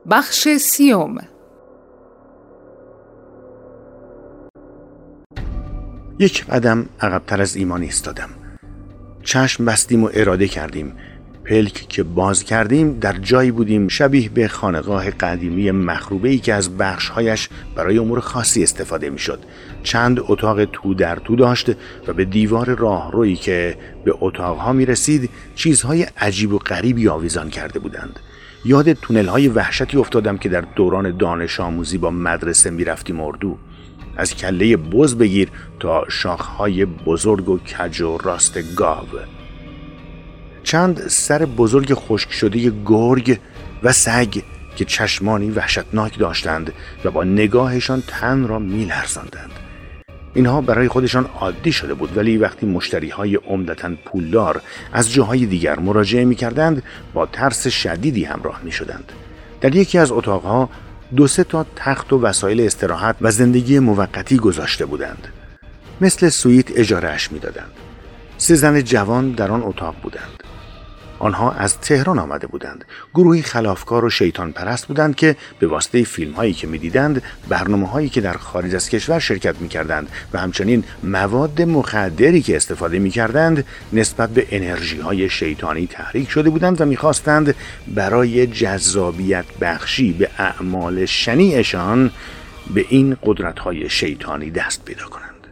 بخش سیوم. یک قدم عقب‌تر از ایمان ایستادم. چشم بستیم و اراده کردیم. پلک که باز کردیم در جایی بودیم شبیه به خانقاه قدیمی مخروبه‌ای که از بخش‌هایش برای امور خاصی استفاده می‌شد. چند اتاق تو در تو داشت و به دیوار راهرویی که به اتاق‌ها می‌رسید چیزهای عجیب و غریبی آویزان کرده بودند. یاد تونل‌های وحشتی افتادم که در دوران دانش آموزی با مدرسه می‌رفتیم اردو. از کله بز بگیر تا شاخهای بزرگ و کج و راست گاو. چند سر بزرگ خشک شده گرگ و سگ که چشمانی وحشتناک داشتند و با نگاهشان تن را می‌لرزاندند. اینها برای خودشان عادی شده بود، ولی وقتی مشتری‌های عمدتاً پولدار از جاهای دیگر مراجعه می‌کردند با ترس شدیدی همراه می‌شدند. در یکی از اتاقها 2-3 تا تخت و وسایل استراحت و زندگی موقتی گذاشته بودند. مثل سویت اجاره‌اش می‌دادند. 3 زن جوان در آن اتاق بودند. آنها از تهران آمده بودند. گروهی خلافکار و شیطان پرست بودند که به واسطه فیلم‌هایی که می‌دیدند، برنامه‌هایی که در خارج از کشور شرکت می‌کردند و همچنین مواد مخدری که استفاده می‌کردند نسبت به انرژی‌های شیطانی تحریک شده بودند و می‌خواستند برای جذابیت بخشی به اعمال شنیعشان به این قدرت‌های شیطانی دست پیدا کنند.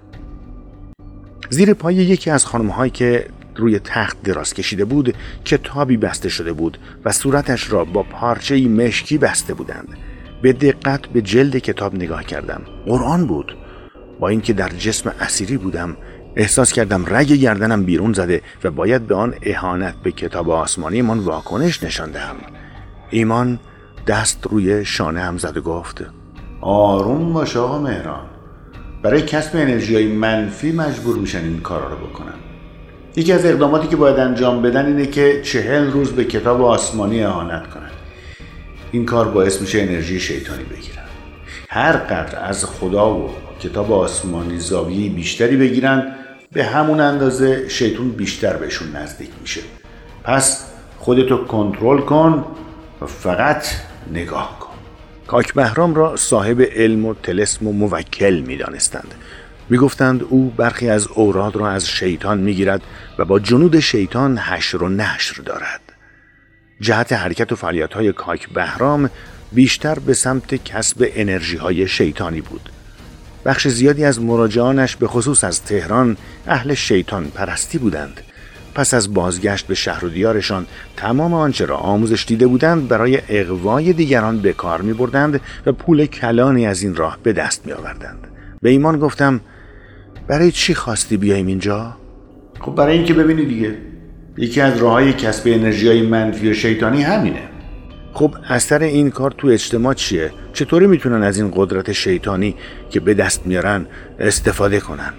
زیر پای یکی از خانم‌هایی که روی تخت دراز کشیده بود کتابی بسته شده بود و صورتش را با پارچه‌ای مشکی بسته بودند. به دقت به جلد کتاب نگاه کردم. قرآن بود. با اینکه در جسم اسیری بودم احساس کردم رگ گردنم بیرون زده و باید به آن اهانت به کتاب آسمانی من واکنش نشان دهم. ایمان دست روی شانه هم زد و گفت: آروم باش آقا مهران. برای کسب انرژی‌های منفی مجبور میشن این کارا رو بکنن. یکی از اقداماتی که باید انجام بدن اینه که 40 روز به کتاب آسمانی اهانت کنن. این کار باعث میشه انرژی شیطانی بگیرن. هر قدر از خدا و کتاب آسمانی زاویه بیشتری بگیرن، به همون اندازه شیطان بیشتر بهشون نزدیک میشه. پس خودتو کنترل کن و فقط نگاه کن. کاک بهرام را صاحب علم و طلسم و موکل می‌دانستند. می‌گفتند او برخی از اوراد را از شیطان می‌گیرد و با جنود شیطان حشر و نشر دارد. جهت حرکت و فعالیت‌های کاک بهرام بیشتر به سمت کسب انرژی‌های شیطانی بود. بخش زیادی از مراجعانش به خصوص از تهران اهل شیطان پرستی بودند. پس از بازگشت به شهر و دیارشان تمام آنچه را آموزش دیده بودند برای اغوای دیگران به کار می‌بردند و پول کلانی از این راه به دست می‌آوردند. به ایمان گفتم: برای چی خواستی بیایم اینجا؟ خب برای اینکه ببینی دیگه. یکی از راه‌های کسب انرژی‌های منفی و شیطانی همینه. خب اثر این کار تو اجتماع چیه؟ چطوری میتونن از این قدرت شیطانی که به دست میارن استفاده کنن؟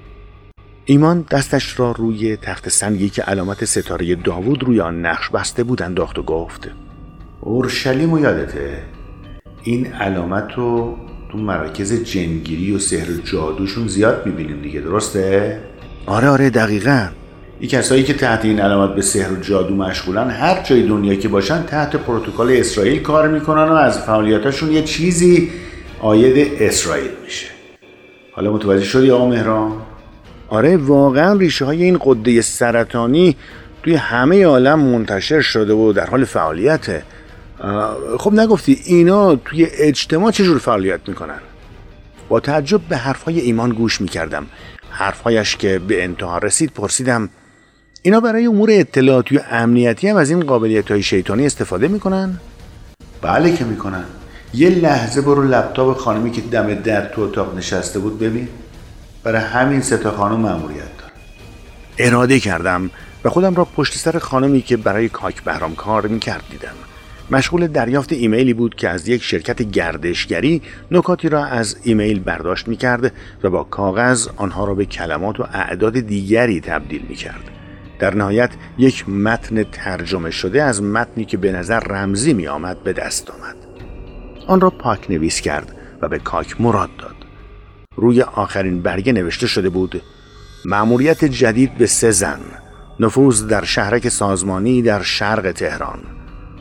ایمان دستش را روی تخت سنگی که علامت ستاره داوود روی آن نقش بسته بود انداخت و گفت: اورشلیم یادته؟ این علامت رو تو مراکز جنگیری و سحر و جادوشون زیاد میبینیم دیگه، درسته؟ آره دقیقاً. این کسایی که تحت این علامت به سحر و جادو مشغولن هر جای دنیا که باشن تحت پروتکل اسرائیل کار میکنن و از فعالیتاشون یه چیزی عاید اسرائیل میشه. حالا متوجه شدی آقا مهران؟ آره واقعا ریشه های این غده سرطانی توی همه عالم منتشر شده و در حال فعالیته. خب نگفتی اینا توی اجتماع چجور فعالیت میکنن؟ با تعجب به حرفهای ایمان گوش میکردم. حرفهایش که به انتها رسید پرسیدم: اینا برای امور اطلاعاتی و امنیتی هم از این قابلیت‌های شیطانی استفاده میکنن؟ بله که میکنن. یه لحظه برو لپتاپ خانمی که دم در تو اتاق نشسته بود ببین. برای همین 3 تا خانم مأموریت داره. اراده کردم و خودم را پشت سر خانمی که برای کاک بهرام کار میکرد دیدم. مشغول دریافت ایمیلی بود که از یک شرکت گردشگری نکاتی را از ایمیل برداشت میکرد و با کاغذ آنها را به کلمات و اعداد دیگری تبدیل میکرد. در نهایت یک متن ترجمه شده از متنی که به نظر رمزی می آمد به دست آمد. آن را پاک نویس کرد و به کاک مراد داد. روی آخرین برگه نوشته شده بود: مأموریت جدید به 3 زن، نفوذ در شهرک سازمانی در شرق تهران.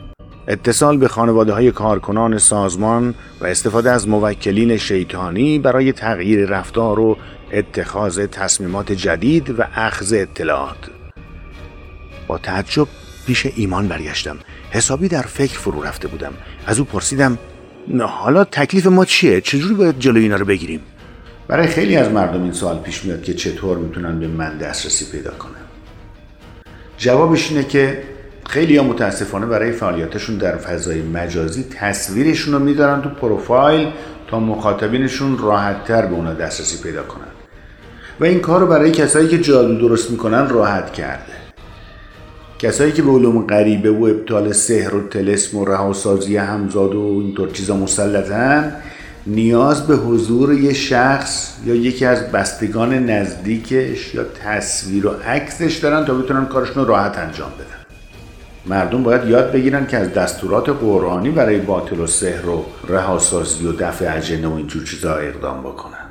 اتصال به خانواده‌های کارکنان سازمان و استفاده از موکلین شیطانی برای تغییر رفتار و اتخاذ تصمیمات جدید و اخذ اطلاعات. با تعجب پیش ایمان برگشتم. حسابی در فکر فرو رفته بودم. از او پرسیدم حالا تکلیف ما چیه؟ چجوری باید جلوی اینا رو بگیریم؟ برای خیلی از مردم این سوال پیش میاد که چطور میتونن به من دسترسی پیدا کنن. جوابش اینه که خیلی ها متاسفانه برای فعالیتشون در فضای مجازی تصویرشون رو میدارن تو پروفایل تا مخاطبینشون راحت‌تر به اونا دسترسی پیدا کنن و این کار رو برای کسایی که جادو درست میکنن راحت کرده. کسایی که به علوم غریبه و ابطال سحر و طلسم و رهاسازی همزاد و اینطور چیزا مسلطن، نیاز به حضور یه شخص یا یکی از بستگان نزدیکش یا تصویر و عکسش دارن تا بتونن کارشون رو راحت انجام بدن. مردم باید یاد بگیرن که از دستورات قرآنی برای باطل و سحر و رهاسازی و دفع اجنه و اینجور چیزا اقدام بکنن.